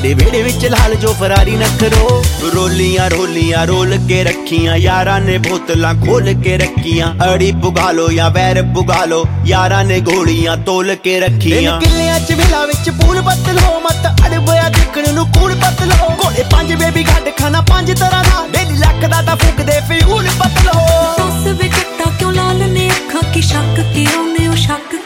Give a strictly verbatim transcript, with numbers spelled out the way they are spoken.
साडे वेड़े विच लाल जो Ferrari नखरो। रोलियां रोलियां role के रखियां यारां ने बोतलां खोल के रखियां। अड़ी पुगा लो या वैर पुगा लो यारां ने गोलियां तोल के रखियां। किलियां च विला विच पूल बदल हो मत अड़बया देखण नूं कूल बदल हो। घोड़े पंज बेबी गड्ड खाना पंज तरह दा डेली लख दा तां फूकदे फ्यूल बदल हो। दस वे जट्टा क्यों लाल ने अखां की शक के आउने ओ शक